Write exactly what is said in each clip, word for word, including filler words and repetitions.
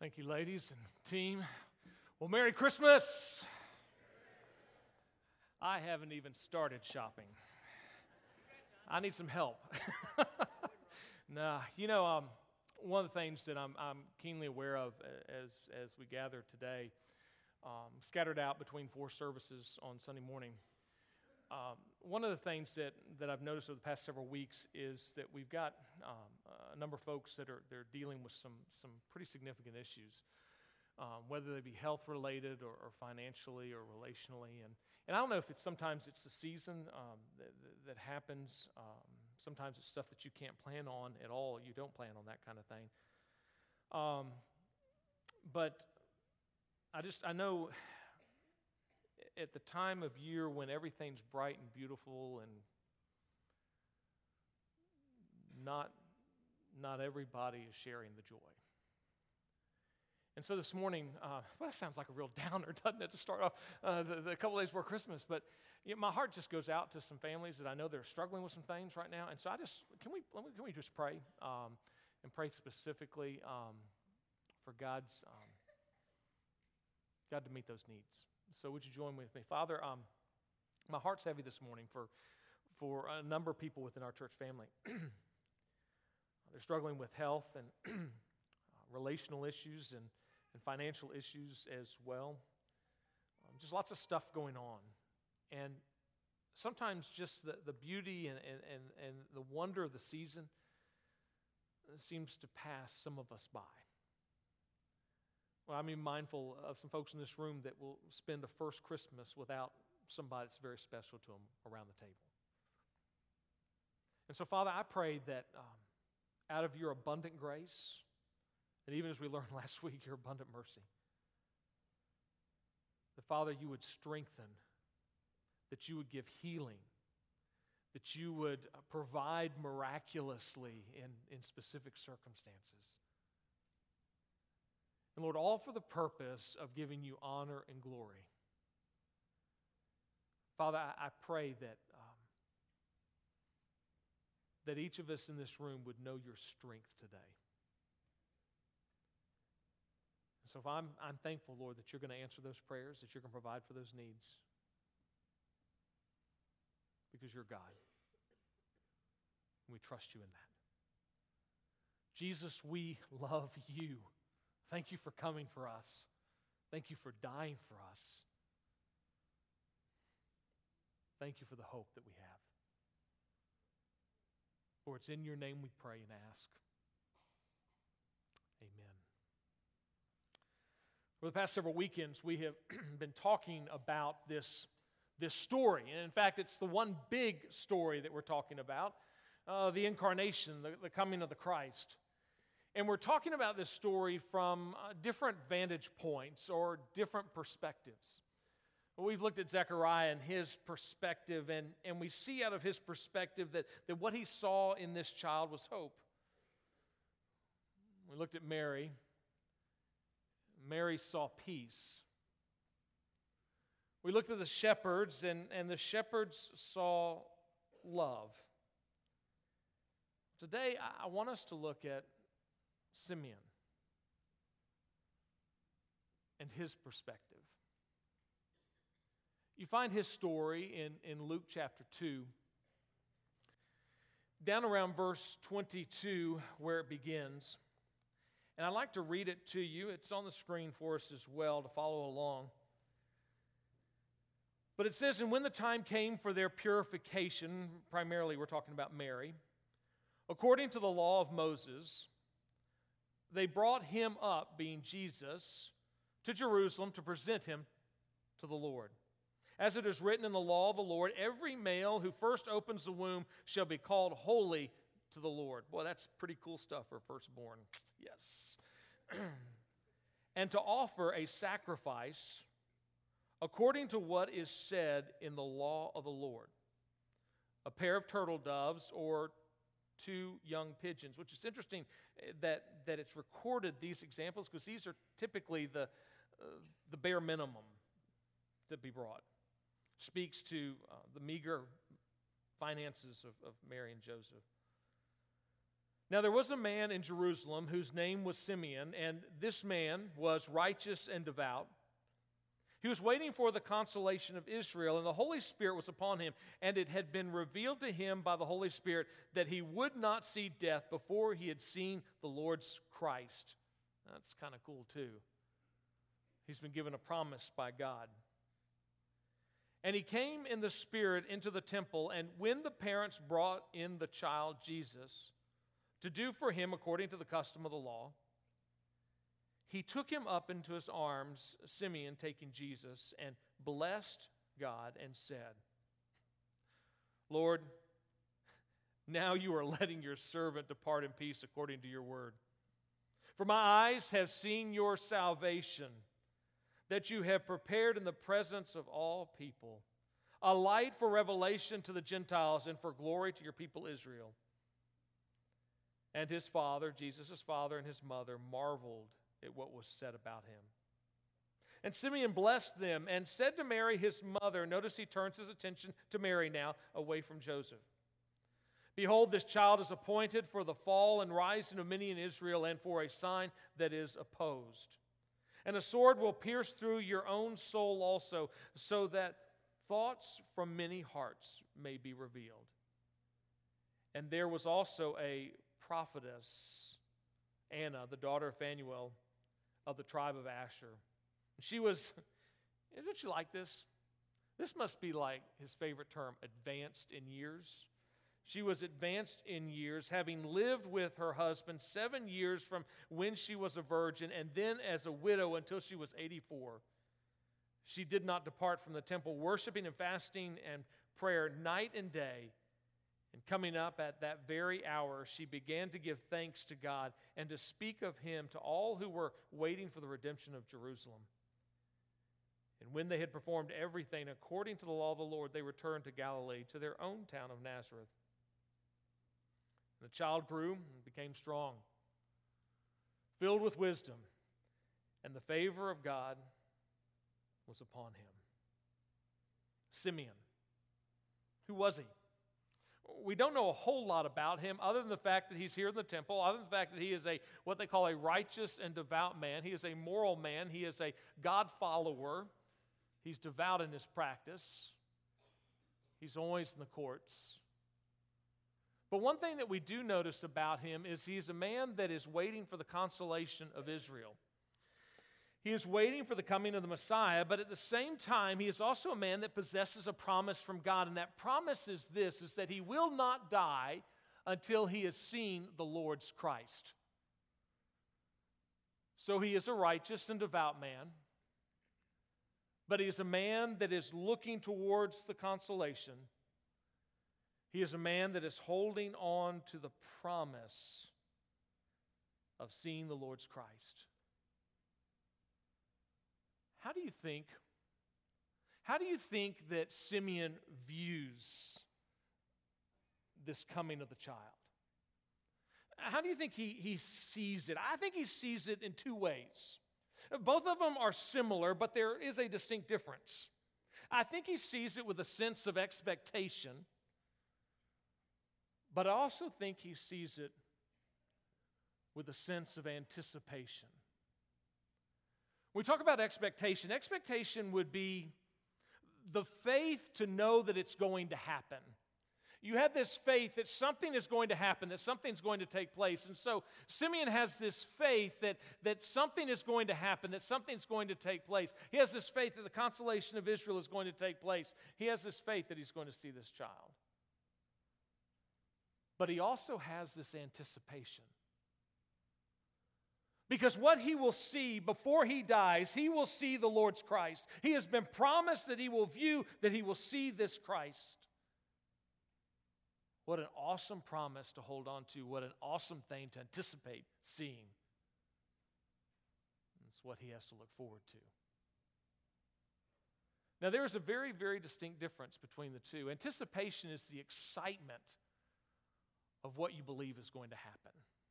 Thank you, ladies and team. Well, Merry Christmas. I haven't even started shopping. I need some help. Nah, you know, um, one of the things that I'm, I'm keenly aware of as, as we gather today, um, scattered out between four services on Sunday morning, um, one of the things that, that I've noticed over the past several weeks is that we've got um, a number of folks that are they're dealing with some, some pretty significant issues, um, whether they be health-related or, or financially or relationally. And, and I don't know if it's sometimes it's the season um, that, that happens. Um, sometimes it's stuff that you can't plan on at all. You don't plan on that kind of thing. Um, but I just, I know at the time of year when everything's bright and beautiful and not, not everybody is sharing the joy. And so this morning, uh, well, that sounds like a real downer, doesn't it, to start off uh, the, the couple days before Christmas. But you know, my heart just goes out to some families that I know they're struggling with some things right now. And so I just, can we, can we just pray um, and pray specifically um, for God's, um, God to meet those needs. So would you join with me? Father, um, my heart's heavy this morning for, for a number of people within our church family. They're struggling with health and relational issues and, and financial issues as well. Um, just lots of stuff going on. And sometimes just the, the beauty and, and, and, and the wonder of the season seems to pass some of us by. Well, I'm even mindful of some folks in this room that will spend a first Christmas without somebody that's very special to them around the table. And so, Father, I pray that um, out of your abundant grace, and even as we learned last week, your abundant mercy, that, Father, you would strengthen, that you would give healing, that you would provide miraculously in, in specific circumstances. And Lord, all for the purpose of giving you honor and glory. Father, I, I pray that, um, that each of us in this room would know your strength today. So if I'm, I'm thankful, Lord, that you're going to answer those prayers, that you're going to provide for those needs, because you're God. And we trust you in that. Jesus, we love you. Thank you for coming for us. Thank you for dying for us. Thank you for the hope that we have. For it's in your name we pray and ask. Amen. For the past several weekends, we have been talking about this, this story. And in fact, it's the one big story that we're talking about, uh, the incarnation, the, the coming of the Christ. And we're talking about this story from uh, different vantage points or different perspectives. Well, we've looked at Zechariah and his perspective, and, and we see out of his perspective that, that what he saw in this child was hope. We looked at Mary. Mary saw peace. We looked at the shepherds, and, and the shepherds saw love. Today, I, I want us to look at Simeon and his perspective. You find his story in, in Luke chapter two, down around verse twenty-two where it begins. And I'd like to read it to you. It's on the screen for us as well to follow along. But it says, "And when the time came for their purification," primarily we're talking about Mary, "according to the law of Moses, they brought him up," being Jesus, "to Jerusalem to present him to the Lord. As it is written in the law of the Lord, every male who first opens the womb shall be called holy to the Lord." Boy, that's pretty cool stuff for a firstborn. Yes. "And to offer a sacrifice according to what is said in the law of the Lord, a pair of turtle doves or two young pigeons," which is interesting that, that it's recorded, these examples, because these are typically the, uh, the bare minimum to be brought. It speaks to uh, the meager finances of, of Mary and Joseph. Now there was a man in Jerusalem whose name was Simeon, and this man was righteous and devout. He was waiting for the consolation of Israel, and the Holy Spirit was upon him, and it had been revealed to him by the Holy Spirit that he would not see death before he had seen the Lord's Christ. That's kind of cool too. He's been given a promise by God. And he came in the Spirit into the temple, and when the parents brought in the child Jesus to do for him according to the custom of the law, he took him up into his arms, Simeon taking Jesus, and blessed God and said, Lord, now you are letting your servant depart in peace according to your word. For my eyes have seen your salvation, that you have prepared in the presence of all people, a light for revelation to the Gentiles and for glory to your people Israel. And his father, Jesus' father, and his mother marveled at what was said about him. And Simeon blessed them and said to Mary, his mother, notice he turns his attention to Mary now, away from Joseph. Behold, this child is appointed for the fall and rising of many in Israel, and for a sign that is opposed. And a sword will pierce through your own soul also, so that thoughts from many hearts may be revealed. And there was also a prophetess, Anna, the daughter of Phanuel, of the tribe of Asher. She was, don't you like this? This must be like his favorite term, advanced in years. She was advanced in years, having lived with her husband seven years from when she was a virgin, and then as a widow until she was eighty-four. She did not depart from the temple, worshiping and fasting and prayer night and day. And coming up at that very hour, she began to give thanks to God and to speak of him to all who were waiting for the redemption of Jerusalem. And when they had performed everything according to the law of the Lord, they returned to Galilee, to their own town of Nazareth. And the child grew and became strong, filled with wisdom, and the favor of God was upon him. Simeon. Who was he? We don't know a whole lot about him other than the fact that he's here in the temple, other than the fact that he is a what they call a righteous and devout man. He is a moral man. He is a God follower. He's devout in his practice. He's always in the courts. But one thing that we do notice about him is he's a man that is waiting for the consolation of Israel. He is waiting for the coming of the Messiah, but at the same time, he is also a man that possesses a promise from God, and that promise is this, is that he will not die until he has seen the Lord's Christ. So he is a righteous and devout man, but he is a man that is looking towards the consolation. He is a man that is holding on to the promise of seeing the Lord's Christ. How do you think, how do you think that Simeon views this coming of the child? How do you think he, he sees it? I think he sees it in two ways. Both of them are similar, but there is a distinct difference. I think he sees it with a sense of expectation, but I also think he sees it with a sense of anticipation. When we talk about expectation, expectation would be the faith to know that it's going to happen. You have this faith that something is going to happen, that something's going to take place. And so Simeon has this faith that, that something is going to happen, that something's going to take place. He has this faith that the consolation of Israel is going to take place. He has this faith that he's going to see this child. But he also has this anticipation. Because what he will see before he dies, he will see the Lord's Christ. He has been promised that he will view, that he will see this Christ. What an awesome promise to hold on to. What an awesome thing to anticipate seeing. It's what he has to look forward to. Now, there is a very, very distinct difference between the two. Anticipation is the excitement of what you believe is going to happen.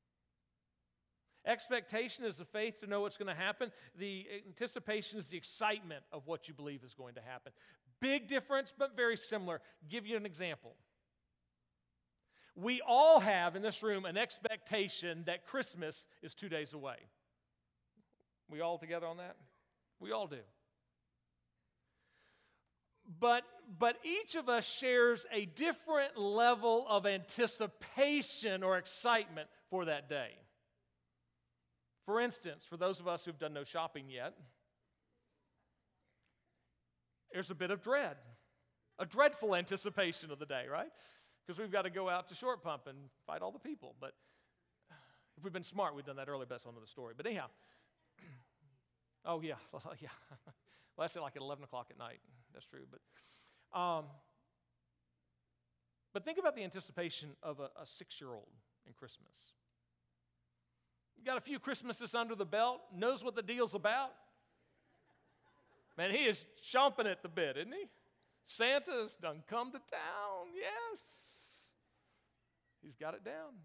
Expectation is the faith to know what's going to happen. The anticipation is the excitement of what you believe is going to happen. Big difference, but very similar. Give you an example. We all have in this room an expectation that Christmas is two days away. We all together on that? We all do. But, but each of us shares a different level of anticipation or excitement for that day. For instance, for those of us who've done no shopping yet, there's a bit of dread, a dreadful anticipation of the day, right? Because we've got to go out to Short Pump and fight all the people. But if we've been smart, we've done that earlier, but that's another story. But anyhow, oh yeah, yeah. Well, that's at like at eleven o'clock at night. That's true. But um, but think about the anticipation of a, a six-year-old in Christmas. Got a few Christmases under the belt, knows what the deal's about. Man, he is chomping at the bit, isn't he? Santa's done come to town, yes. He's got it down.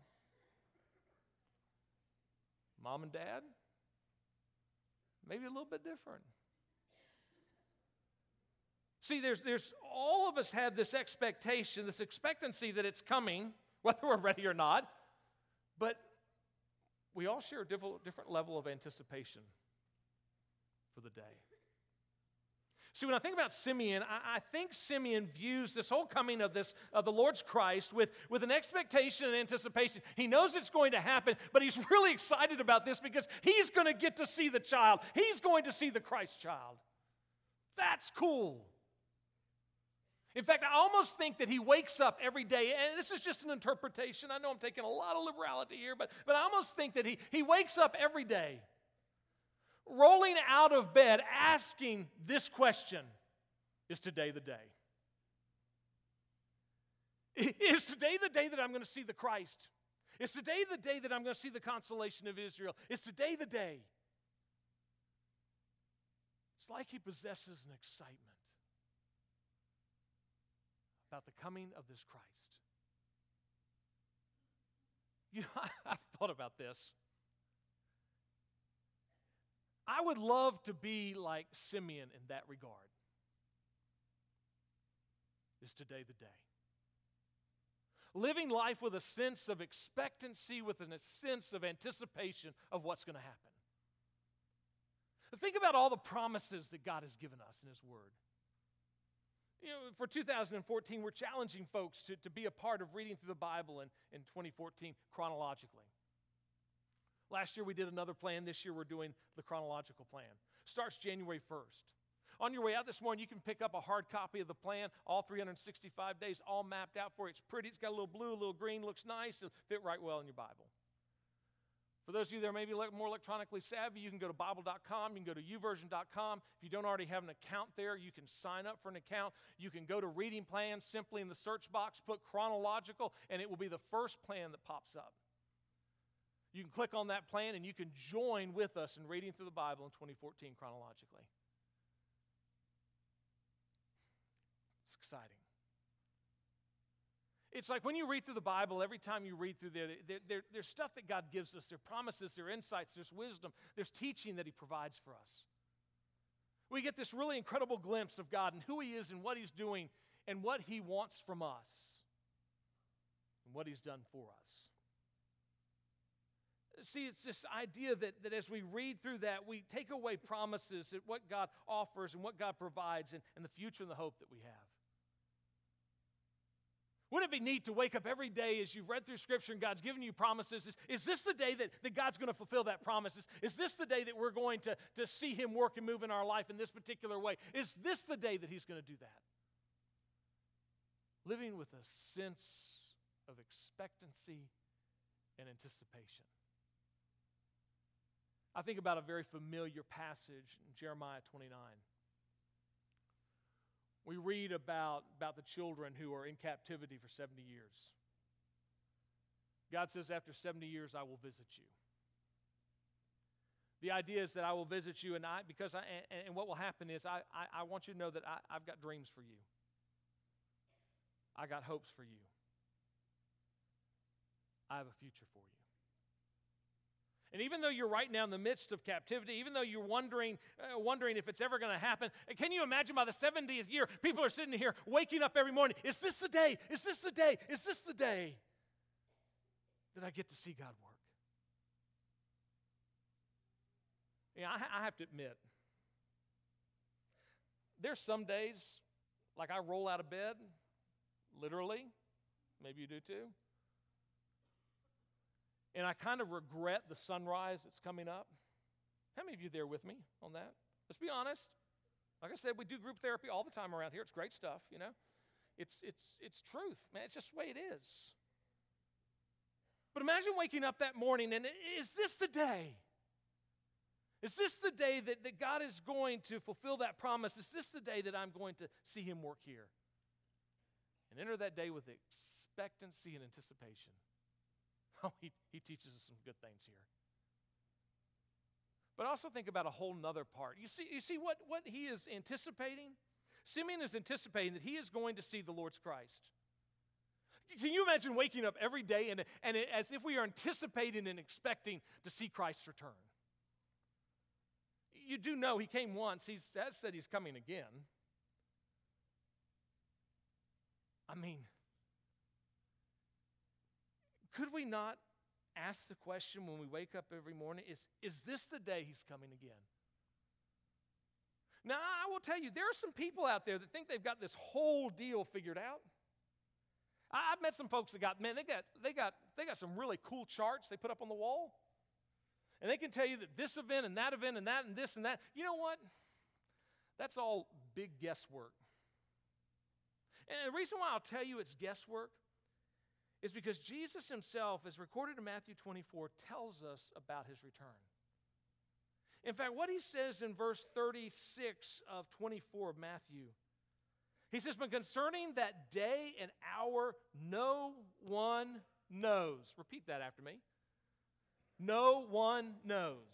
Mom and dad, maybe a little bit different. See, there's, there's all of us have this expectation, this expectancy that it's coming, whether we're ready or not, but we all share a different, different level of anticipation for the day. See, when I think about Simeon, I, I think Simeon views this whole coming of this of the Lord's Christ with, with an expectation and anticipation. He knows it's going to happen, but he's really excited about this because he's going to get to see the child. He's going to see the Christ child. That's cool. In fact, I almost think that he wakes up every day, and this is just an interpretation. I know I'm taking a lot of liberality here, but, but I almost think that he, he wakes up every day rolling out of bed asking this question, is today the day? Is today the day that I'm going to see the Christ? Is today the day that I'm going to see the consolation of Israel? Is today the day? It's like he possesses an excitement about the coming of this Christ. You know, I've thought about this. I would love to be like Simeon in that regard. Is today the day? Living life with a sense of expectancy, with a sense of anticipation of what's going to happen. Think about all the promises that God has given us in His Word. You know, for two thousand fourteen, we're challenging folks to, to be a part of reading through the Bible in, in twenty fourteen chronologically. Last year we did another plan. This year we're doing the chronological plan. Starts January first. On your way out this morning, you can pick up a hard copy of the plan, all three hundred sixty-five days, all mapped out for you. It's pretty. It's got a little blue, a little green, looks nice. It'll fit right well in your Bible. For those of you that are maybe more electronically savvy, you can go to Bible dot com, you can go to u version dot com. If you don't already have an account there, you can sign up for an account. You can go to reading plans, simply in the search box, put chronological, and it will be the first plan that pops up. You can click on that plan and you can join with us in reading through the Bible in twenty fourteen chronologically. It's exciting. It's like when you read through the Bible, every time you read through there, there, there, there's stuff that God gives us. There are promises, there are insights, there's wisdom, there's teaching that He provides for us. We get this really incredible glimpse of God and who He is and what He's doing and what He wants from us and what He's done for us. See, it's this idea that, that as we read through that, we take away promises at what God offers and what God provides and, and the future and the hope that we have. Wouldn't it be neat to wake up every day as you've read through Scripture and God's given you promises? Is, is this the day that, that God's going to fulfill that promise? Is, is this the day that we're going to, to see Him work and move in our life in this particular way? Is this the day that He's going to do that? Living with a sense of expectancy and anticipation. I think about a very familiar passage in Jeremiah twenty-nine. We read about, about the children who are in captivity for seventy years. God says, after seventy years, I will visit you. The idea is that I will visit you, and I because I and, and what will happen is I, I, I want you to know that I, I've got dreams for you. I got hopes for you. I have a future for you. And even though you're right now in the midst of captivity, even though you're wondering, uh, wondering if it's ever going to happen, can you imagine by the seventieth year, people are sitting here waking up every morning, is this the day? Is this the day? Is this the day? that I get to see God work. Yeah, I, I have to admit, there's some days, like I roll out of bed, literally, maybe you do too, and I kind of regret the sunrise that's coming up. How many of you there with me on that? Let's be honest. Like I said, we do group therapy all the time around here. It's great stuff, you know. It's, it's, it's truth, man. It's just the way it is. But imagine waking up that morning and is this the day? Is this the day that, that God is going to fulfill that promise? Is this the day that I'm going to see him work here? And enter that day with expectancy and anticipation. Oh, he, he teaches us some good things here. But also think about a whole nother part. You see, you see what, what he is anticipating? Simeon is anticipating that he is going to see the Lord's Christ. Can you imagine waking up every day and, and it, as if we are anticipating and expecting to see Christ's return? You do know he came once. He has said he's coming again. I mean, could we not ask the question when we wake up every morning, is, is this the day he's coming again? Now, I will tell you, there are some people out there that think they've got this whole deal figured out. I, I've met some folks that got, man, they got, they got, they got some really cool charts they put up on the wall. And they can tell you that this event and that event and that and this and that. You know what? That's all big guesswork. And the reason why I'll tell you it's guesswork is because Jesus himself, as recorded in Matthew twenty-four, tells us about his return. In fact, what he says in verse thirty-six of twenty-four of Matthew, he says, but concerning that day and hour, no one knows. Repeat that after me. No one knows.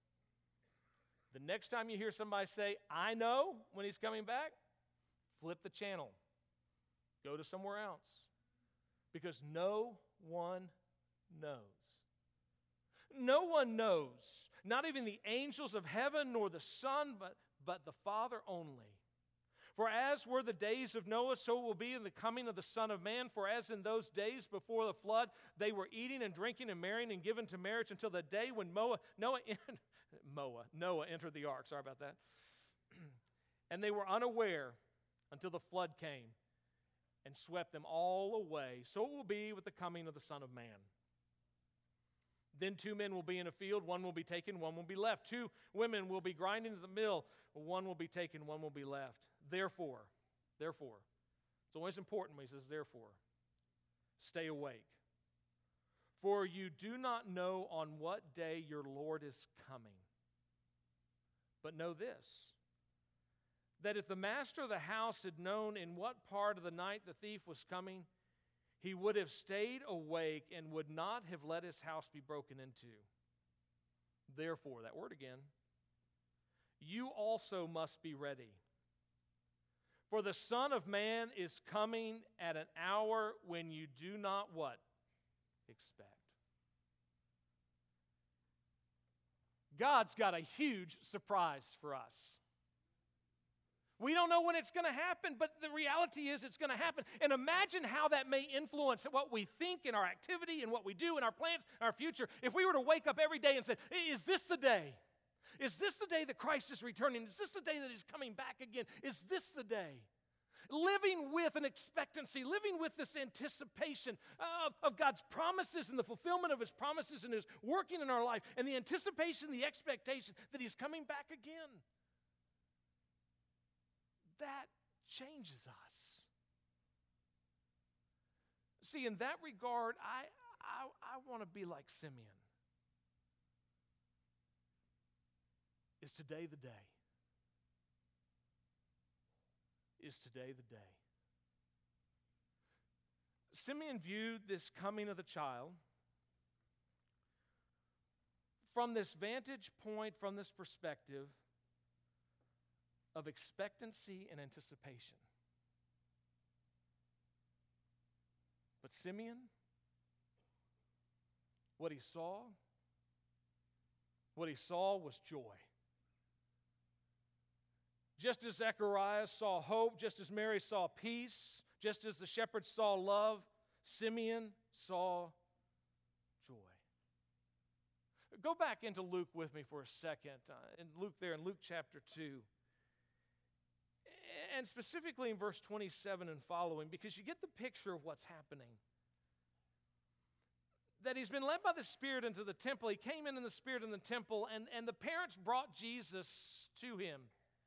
The next time you hear somebody say, I know when he's coming back, flip the channel. Go to somewhere else. Because no one knows. No one knows. Not even the angels of heaven nor the Son, but, but the Father only. For as were the days of Noah, so it will be in the coming of the Son of Man. For as in those days before the flood, they were eating and drinking and marrying and given to marriage until the day when Noah, Noah, Noah, Noah entered the ark. Sorry about that. And they were unaware until the flood came and swept them all away. So it will be with the coming of the Son of Man. Then two men will be in a field, one will be taken, one will be left. Two women will be grinding at the mill, one will be taken, one will be left. Therefore, therefore, it's always important when he says therefore, stay awake. For you do not know on what day your Lord is coming. But know this, that if the master of the house had known in what part of the night the thief was coming, he would have stayed awake and would not have let his house be broken into. Therefore, that word again, you also must be ready. For the Son of Man is coming at an hour when you do not what? Expect. God's got a huge surprise for us. We don't know when it's going to happen, but the reality is it's going to happen. And imagine how that may influence what we think in our activity and what we do in our plans, our future. If we were to wake up every day and say, is this the day? Is this the day that Christ is returning? Is this the day that he's coming back again? Is this the day? Living with an expectancy, living with this anticipation of, of God's promises and the fulfillment of his promises and his working in our life, and the anticipation, the expectation that he's coming back again. That changes us. See, in that regard, I, I, I want to be like Simeon. Is today the day? Is today the day? Simeon viewed this coming of the child from this vantage point, from this perspective of expectancy and anticipation. But Simeon, what he saw, what he saw was joy. Just as Zechariah saw hope, just as Mary saw peace, just as the shepherds saw love, Simeon saw Go back into Luke with me for a second. Uh, in Luke there, in Luke chapter two. And specifically in verse twenty-seven and following, because you get the picture of what's happening. That he's been led by the Spirit into the temple. He came in in the Spirit in the temple, and, and the parents brought Jesus to him.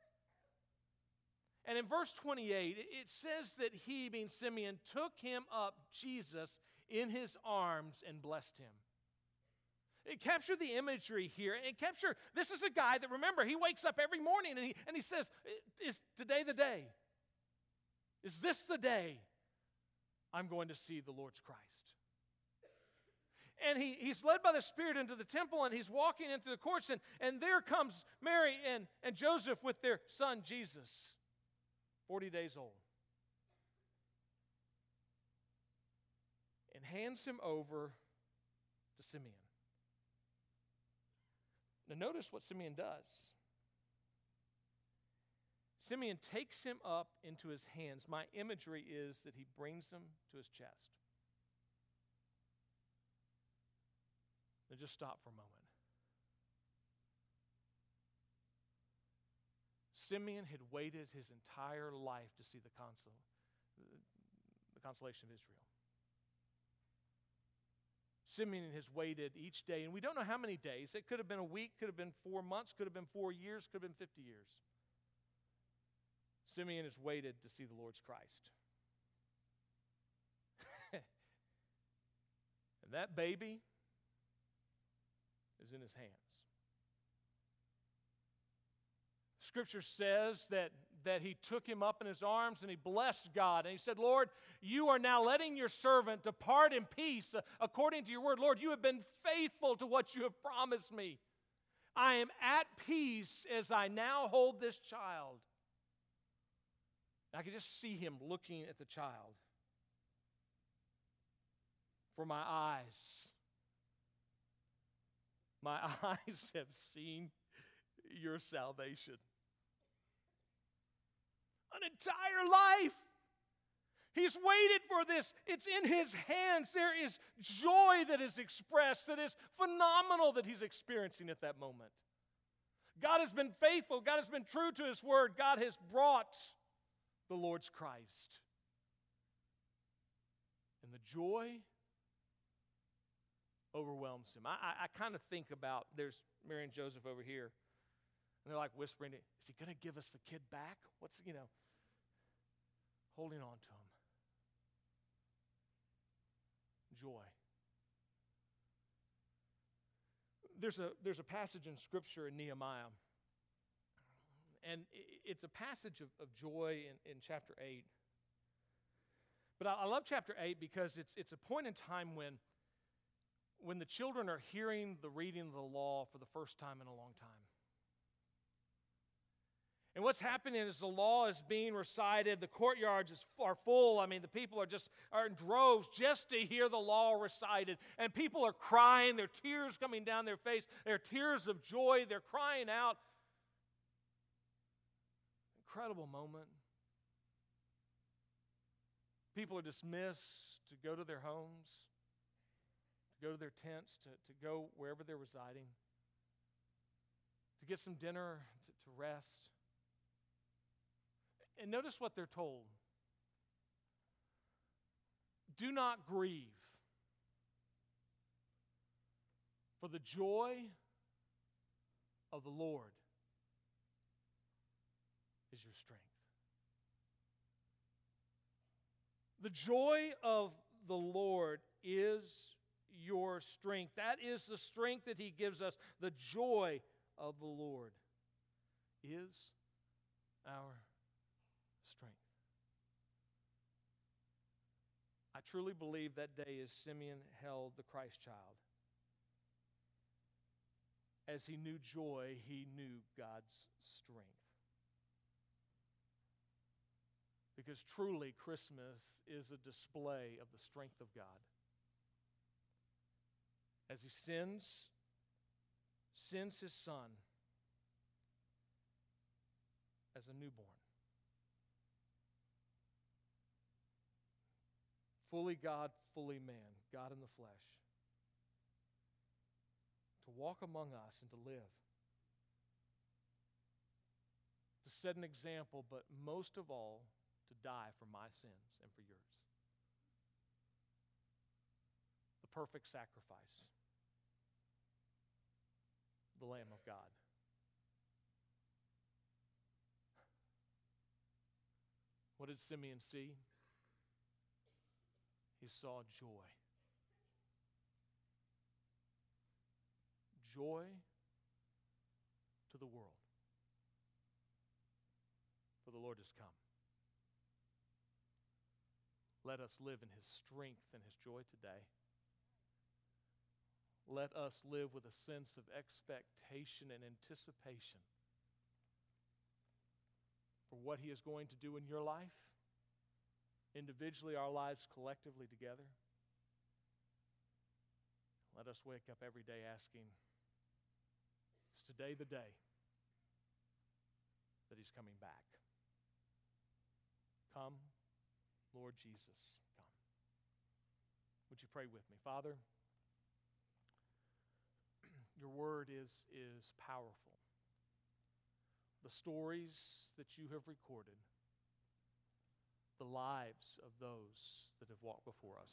And in verse twenty-eight, it says that he, being Simeon, took him up, Jesus, in his arms and blessed him. It captured the imagery here. And capture, this is a guy that, remember, he wakes up every morning and he, and he says, is today the day? Is this the day I'm going to see the Lord's Christ? And he, he's led by the Spirit into the temple, and he's walking into the courts, and, and there comes Mary and, and Joseph with their son Jesus, forty days old, and hands him over to Simeon. Now notice what Simeon does. Simeon takes him up into his hands. My imagery is that he brings him to his chest. Now just stop for a moment. Simeon had waited his entire life to see the, consol- the consolation of Israel. Simeon has waited each day, and we don't know how many days. It could have been a week, could have been four months, could have been four years, could have been fifty years. Simeon has waited to see the Lord's Christ. And that baby is in his hands. Scripture says that, that he took him up in his arms and he blessed God. And he said, Lord, you are now letting your servant depart in peace according to your word. Lord, you have been faithful to what you have promised me. I am at peace as I now hold this child. I can just see him looking at the child. For my eyes, my eyes have seen your salvation. An entire life. He's waited for this. It's in his hands. There is joy that is expressed, that is phenomenal that he's experiencing at that moment. God has been faithful. God has been true to his word. God has brought the Lord's Christ. And the joy overwhelms him. I, I, I kind of think about, there's Mary and Joseph over here, and they're like whispering, is he going to give us the kid back? What's, you know, holding on to him. Joy. There's a, there's a passage in Scripture in Nehemiah, and it's a passage of, of joy in, in chapter eight. But I, I love chapter eight because it's, it's a point in time when when the children are hearing the reading of the law for the first time in a long time. And what's happening is the law is being recited, the courtyards is, are full. I mean, the people are just are in droves just to hear the law recited. And people are crying, there are tears coming down their face, there are tears of joy, they're crying out. Incredible moment. People are dismissed to go to their homes, to go to their tents, to, to go wherever they're residing, to get some dinner, to, to rest. And notice what they're told. Do not grieve, for the joy of the Lord is your strength. The joy of the Lord is your strength. That is the strength that He gives us. The joy of the Lord is our strength. I truly believe that day as Simeon held the Christ child, as he knew joy, he knew God's strength. Because truly, Christmas is a display of the strength of God. As He sends, sends His Son as a newborn. Fully God, fully man, God in the flesh. To walk among us and to live. To set an example, but most of all, to die for my sins and for yours. The perfect sacrifice. The Lamb of God. What did Simeon see? He saw joy. Joy to the world. For the Lord has come. Let us live in His strength and His joy today. Let us live with a sense of expectation and anticipation for what He is going to do in your life, individually, our lives collectively together. Let us wake up every day asking, is today the day that He's coming back? Come, Lord Jesus, come. Would you pray with me? Father, your word is, is powerful. The stories that you have recorded, the lives of those that have walked before us.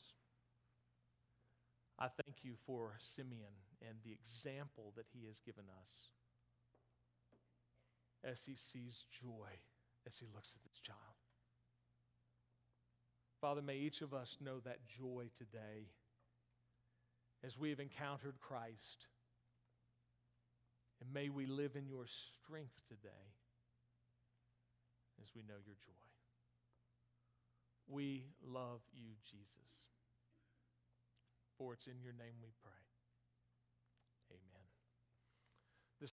I thank you for Simeon and the example that he has given us as he sees joy, as he looks at this child. Father, may each of us know that joy today as we have encountered Christ. And may we live in your strength today as we know your joy. We love you, Jesus. For it's in your name we pray.